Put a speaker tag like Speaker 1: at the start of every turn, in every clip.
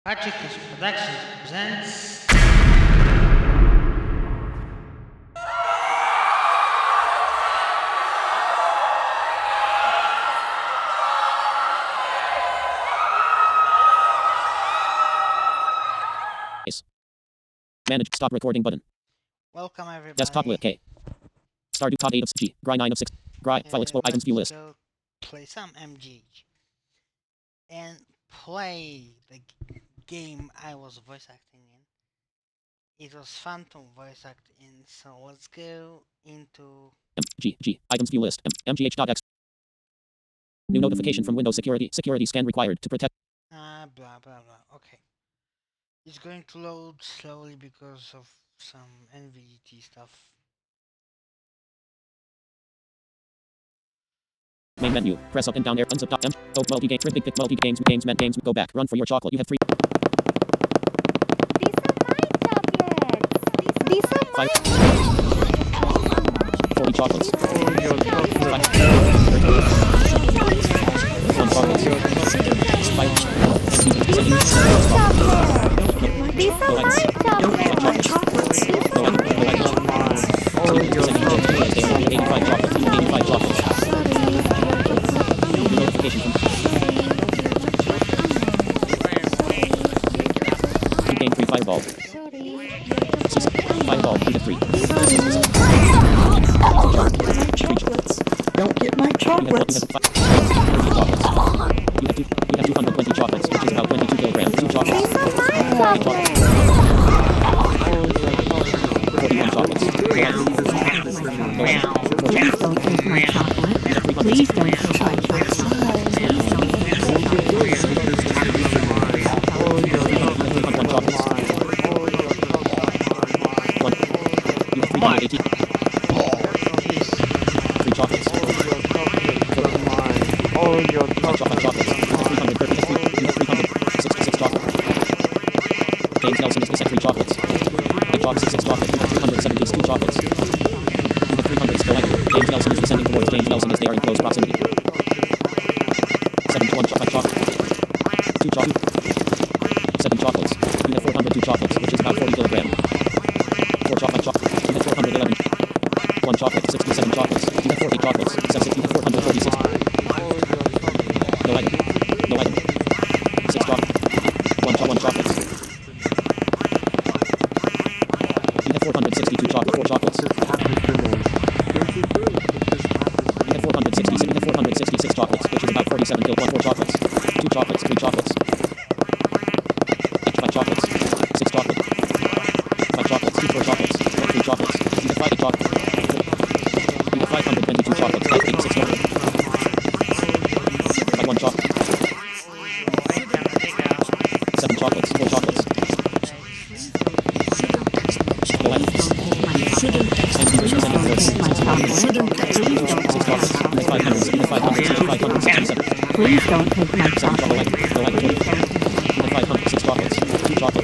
Speaker 1: Archicus Productions presents.
Speaker 2: Manage stop recording button.
Speaker 1: Welcome everybody.
Speaker 2: Desktop with K. Stardew Top 8 of G. Gry 9 of 6. Gry file expo items view list.
Speaker 1: Go play some MG and play the game I was voice acting in. It was fun to voice act in, so let's go into
Speaker 2: G items view list. MGH.x. New notification from Windows Security. Security scan required to protect.
Speaker 1: blah blah blah. Okay. It's going to load slowly because of some NVDT stuff.
Speaker 2: Main menu. Press up and down arrow. Unzip top M. Go multi game. Big pick multi games. Games. Go back. Run for your chocolate. You have 3.
Speaker 3: These are my chocolates.
Speaker 2: 40 chocolates. 1 chocolate. 5.
Speaker 3: These are my chocolates.
Speaker 2: No item. 85 chocolates. 85 chocolates. Notification from game 3 fireball. Fireball 3 to 3.
Speaker 4: Chocolates. Don't get my chocolates.
Speaker 2: You have 220 chocolates, which is about 22 kilograms. 2 chocolates.
Speaker 3: These are my chocolates.
Speaker 2: 41 chocolates.
Speaker 4: Please don't take my chocolate. Please don't take my chocolate.
Speaker 2: 1 chocolates. 1. You have 380. 3 chocolates. 5 chocolates. You have 330. You have 366 chocolates. James Nelson is the set 3 chocolates. 8 chocolates, 6 chocolates. You have 372 chocolates. You have 300 still active. James Nelson is descending towards James Nelson as they are in close proximity. 7 to 1 chocolate. 2 chocolates. 7 chocolates. You have 402 chocolates, which is about 40 kilograms. 4 chocolate. You have 411. 1 chocolate, 67 chocolates. You have 40 chocolates. 7, you have 446. No item. 6 chocolates. 1 chocolates. You have 462 chocolates. 4 chocolates. You have 466 chocolates, which is about 47 kilograms. 4 chocolates. 2 chocolates. 3 chocolates. 5 chocolates. 6 chocolates. 5 chocolates. 2 4 chocolates. 3 chocolates. You have 5 chocolates. You have 522 chocolates. 5 8 6 chocolates. 5 1 chocolate. 7 chocolates. 4 chocolates. No item.
Speaker 4: Please don't take my chocolate.
Speaker 2: 506 chocolates. 2 chocolates.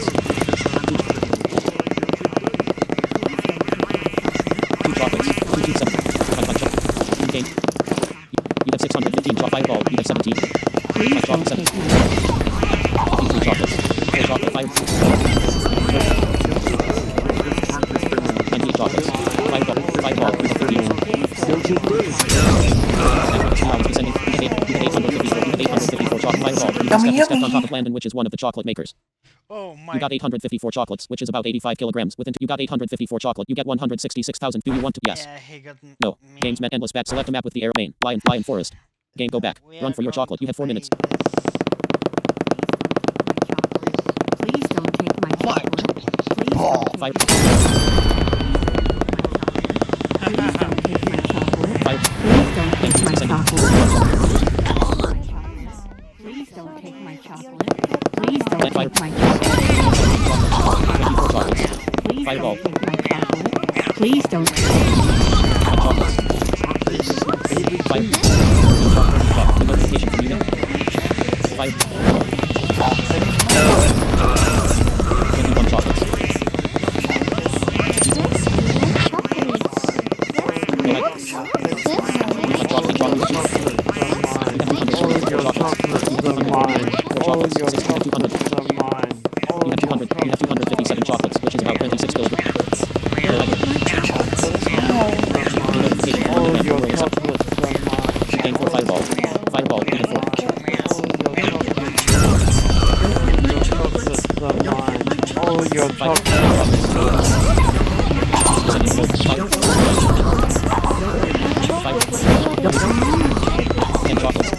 Speaker 2: 2 chocolates. 227. 5 chocolates. Game. You have 615 fireball. You have 17. 5 chocolates. 7. 53 chocolates. 4 chocolate. 5. 98 chocolates. 5 ball. 5 ball. You have 30. You have 854 chocolate. 5 ball. You stepped on top of Landon, which is one of the chocolate makers.
Speaker 1: Oh my.
Speaker 2: You got 854 chocolates, which is about 85 kilograms. You got 854 chocolate. You get 166,000. Do you want to? Yes.
Speaker 1: Yeah, he got
Speaker 2: No.
Speaker 1: me.
Speaker 2: Games met endless back. Select a map with the arrow main. Lion forest. Game go back.
Speaker 1: We
Speaker 2: Run
Speaker 1: are
Speaker 2: for your
Speaker 1: going
Speaker 2: chocolate.
Speaker 1: to
Speaker 2: You have 4
Speaker 1: play
Speaker 2: minutes.
Speaker 4: Please don't take my chocolate. Please don't
Speaker 2: 5.
Speaker 4: take my chocolate.
Speaker 2: 5.
Speaker 4: Please don't take my
Speaker 2: Games
Speaker 4: chocolate. Please don't take my chocolate. Please don't take my chocolate.
Speaker 2: 24 chocolates.
Speaker 4: Please
Speaker 2: Fireball.
Speaker 4: don't take my chocolate. Please don't.
Speaker 2: 5 chocolates. 5. Notification from you. 5. 21 chocolates. No item. 5 chocolate.
Speaker 5: All of your chocolates are mine. All of your chocolates are mine.
Speaker 2: your chocolates. 10 chocolates.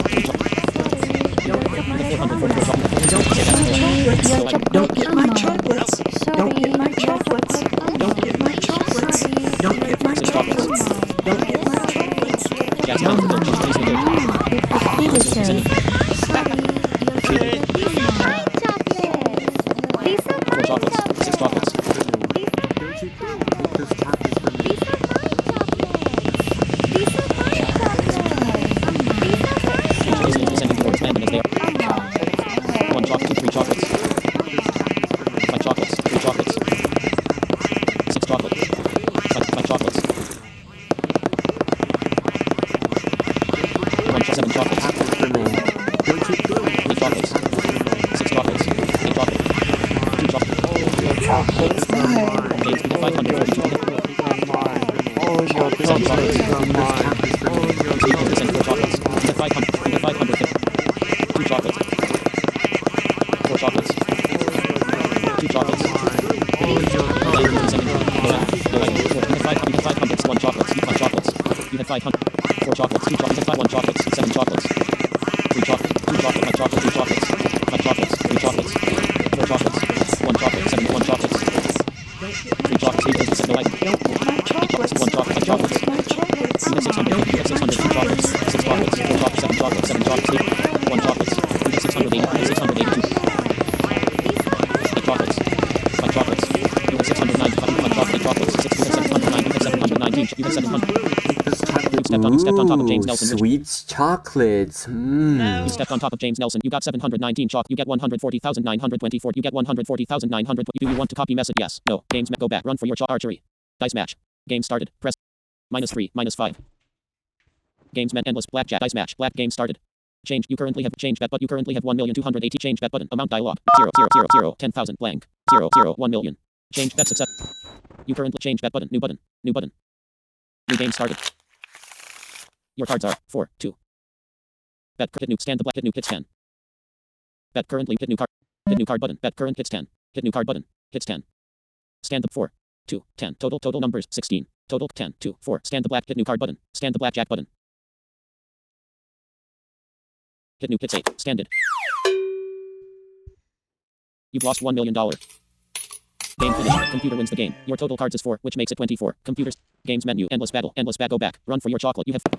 Speaker 3: Don't get my chocolates. Don't get my chocolates. Don't get my chocolates. Don't get my chocolates. Don't get my chocolates.
Speaker 2: Gas down for just please no good. Four chocolates. 6 chocolates. Basically descending towards landing as they are. 1 chocolate, 2, 3 chocolates. 5 chocolates, 3 chocolates. 6 chocolates. 5 chocolates. 7 chocolates. 8 chocolates. 6 chocolates. 8 chocolates. 2 chocolates. Games to 542. 7 chocolates. 8 chocolates. 500. 500. 2 chocolates. 4 chocolates. 2 chocolates. 500. 1 chocolates. 5 chocolates. You had 500. 4 chocolates. 2 chocolates. 1 chocolates. 7 chocolates. 3 chocolates. 2 chocolates. 5 chocolates. 3 chocolates. 5 chocolates. 3 chocolates. 4 chocolates. 1 chocolate. 7 1 chocolates. 3 chocolates. 8 chocolates. 1 chocolate. 5 chocolates. You had 600. You had 600. 2 chocolates. 6 chocolates. 4 chocolates. 7 chocolates. 7 chocolates. 8. 1 chocolates. You had 680. 682. 8 chocolates. 5 chocolates. You had 695. 5 chocolates. 8 chocolates. 6. You had 709. You had 719. You had 700. You stepped on top of James Nelson.
Speaker 5: Sweet chocolates.
Speaker 2: You stepped on top of James Nelson. You got 719 chalk. You get 140,924. You get 140,900. Do you want to copy message? Yes. No. Games. Go back. Run for your chalk archery. Dice match. Game started. Press -3, -5. Games meant endless. Blackjack. Dice match. Black game started. Change. You currently have change bet, but you currently have 1,280. Change bet button. Amount dialog. 0,000, 10,000 blank. 0,0, 1 million. Change bet success. You currently change bet button. New button. New button. New game started. Your cards are 4, 2. Bet hit new stand the black hit new hits 10. Bet currently hit new card. Hit new card button. Bet current hits 10. Hit new card button. Hits 10. Stand the 4, 2, 10. Total numbers 16. Total 10, 2, 4. Stand the black hit new card button. Stand the blackjack button. Hit new hits 8. Standard. You've lost $1 million. Game finished. Computer wins the game. Your total cards is 4, which makes it 24. Computers. Games menu. Endless battle. Endless battle. Go back. Run for your chocolate. You have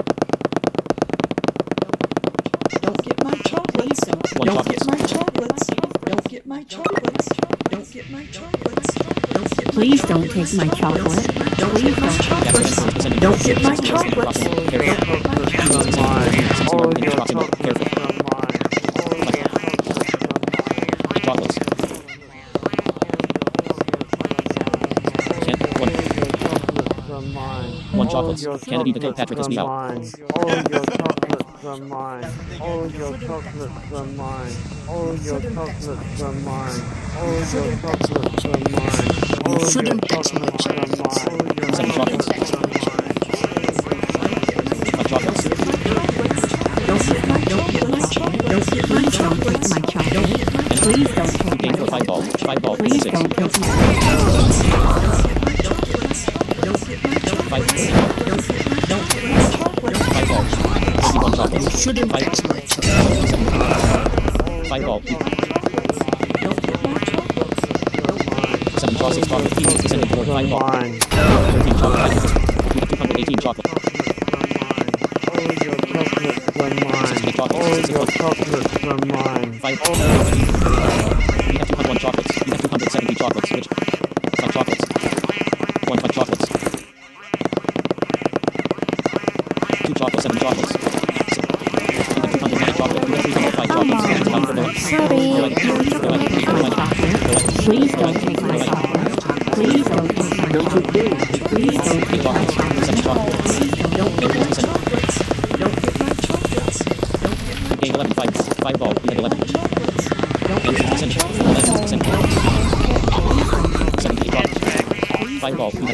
Speaker 3: Don't get my chocolates. Don't get my chocolates. Don't get my chocolates. Don't get my chocolates.
Speaker 4: Please don't take my chocolate. Please don't.
Speaker 3: Don't get my chocolates.
Speaker 2: Chocolates. 1 chocolates. Kennedy to Kilpatrick is me out.
Speaker 5: All your chocolates are mine. All your chocolates are mine. All your chocolates are mine. All your chocolates are mine. All your chocolates are mine.
Speaker 2: 7 chocolates. 5 chocolates.
Speaker 3: Don't get my chocolates. Don't get my chocolates.
Speaker 4: My chocolate. Please don't take
Speaker 2: Game for 5 balls. 5 balls.
Speaker 4: Please
Speaker 2: 6.
Speaker 4: don't take my
Speaker 2: 5 balls. 51 chocolates. 5 balls. 7 chocolates. Chocolate. Descending toward 5 balls. 13 chocolates. 218 chocolates.
Speaker 5: All your chocolates are mine.
Speaker 2: 60 chocolates.
Speaker 5: All
Speaker 2: 60
Speaker 5: your
Speaker 2: chocolates.
Speaker 5: chocolates are mine.
Speaker 2: 5. You have 201 chocolates. You have 270 chocolates. Which 5 chocolates. 1 5 chocolates. 2 chocolates. 7 chocolates. 6. You have 209 chocolates. You have 305 chocolates.
Speaker 4: Please don't take my chocolate. Please don't take my chocolate. Please don't take my chocolate.
Speaker 2: 7 chocolates.
Speaker 3: Don't get my chocolates. Don't get my chocolates.
Speaker 2: Game 11. 5 ball. You have 11. Game 11. 70 chocolates. 5 ball. You have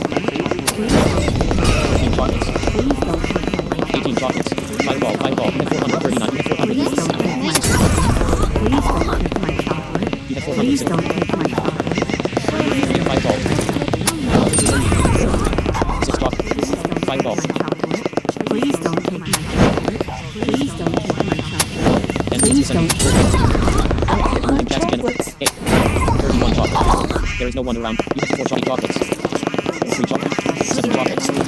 Speaker 2: 13 chocolates. 18 chocolates. 5 ball. 5 ball. You have 439. You have 400.
Speaker 4: Please don't take my chocolate.
Speaker 2: You have
Speaker 4: Please
Speaker 2: 406.
Speaker 4: don't take my chocolate.
Speaker 2: There is no one around. You have 4 chocolates. 3 chocolates. 7 chocolates. 5.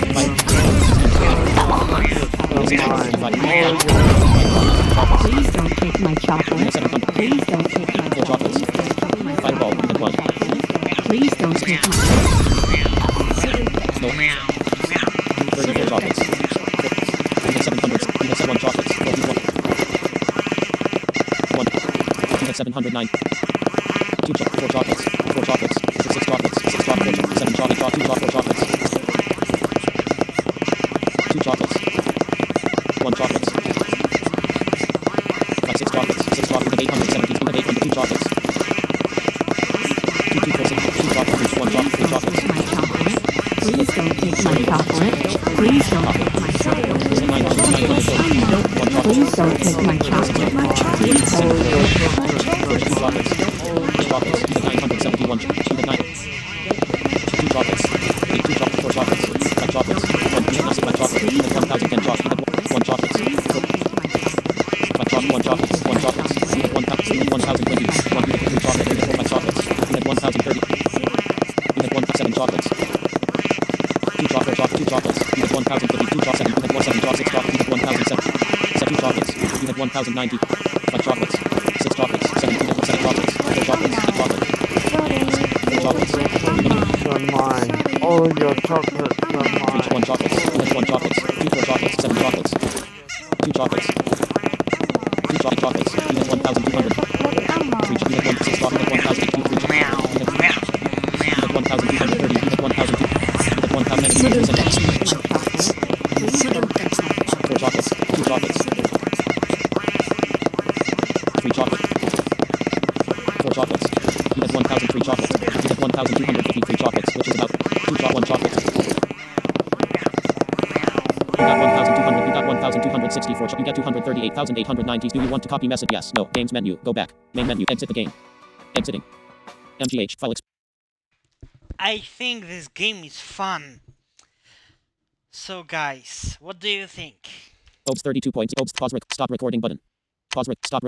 Speaker 4: Please don't take my chocolate. Please don't take my
Speaker 2: 4 chocolates. Fireball. You have 1.
Speaker 4: Please don't take my
Speaker 2: No. 34 chocolates. You have 700. You have 1 chocolates. 41. 1. You have 709. 4 chocolates. 4 chocolates. 6 chocolates. 6 chocolates. 7 chocolates. 2 4 chocolates. 2 chocolates. 1 chocolates. 5 6 chocolates. 6 chocolates. 870. You have 800. 2 chocolates. 2 2 4 6. 2 chocolates. 1 chocolate. 3 chocolates.
Speaker 4: my chocolate. Please don't take my chocolate. Please don't take my chocolate.
Speaker 2: 9 chocolates. 1 chocolate.
Speaker 4: Please don't take my chocolate. Please don't take my chocolate.
Speaker 2: 2 chocolates. Chocolates. You have 971. You have 9. 2 chocolates. 8 2 chocolates. 4 chocolates. 5 chocolates. 1. You have 5 chocolates. You have 1,010 chocolates. You have 1 chocolates. 5 chocolates. 1 chocolates. 1 chocolates. You have 1,000. You have 1,020. 1. You have 3 chocolates. You have 5 chocolates. You have 1,030. You have 1,7 chocolates. 2 chocolates. 2 chocolates. You have 1,050. 2 chocolates. You have 1,7 chocolates. 6 chocolates. You have 1,007. 7 chocolates. You have 1,090. 5 chocolates. 6 chocolates. 7. You have 7 chocolates. 4 chocolates. 8 chocolates. 4 chocolates.
Speaker 5: Are mine. All your chocolates are
Speaker 2: 3
Speaker 5: mine.
Speaker 2: 1 chocolates. You have 1 chocolates. 2 4 chocolates. 7 chocolates. 2 chocolates. 2 chocolates. You have 1,200. 3 you have 1 6 chocolates. You have 1,082. 3 chocolates. You have 1,230. You have 1,002. You have 1,000. 4 chocolates. 2 chocolates. 3 chocolates. 4 chocolates. You have 1,003 chocolates. You have 1,253 chocolates, which is about 1 chocolate. You got 1,200. You got 1,264. You get 238,890. Do you want to copy message? Yes. No. Games menu. Go back. Main menu. Exit the game. Exiting. MGH. File.
Speaker 1: I think this game is fun. So guys, what do you think?
Speaker 2: Obs 32 points. Obs. Pause. Stop recording button. Pause. Stop.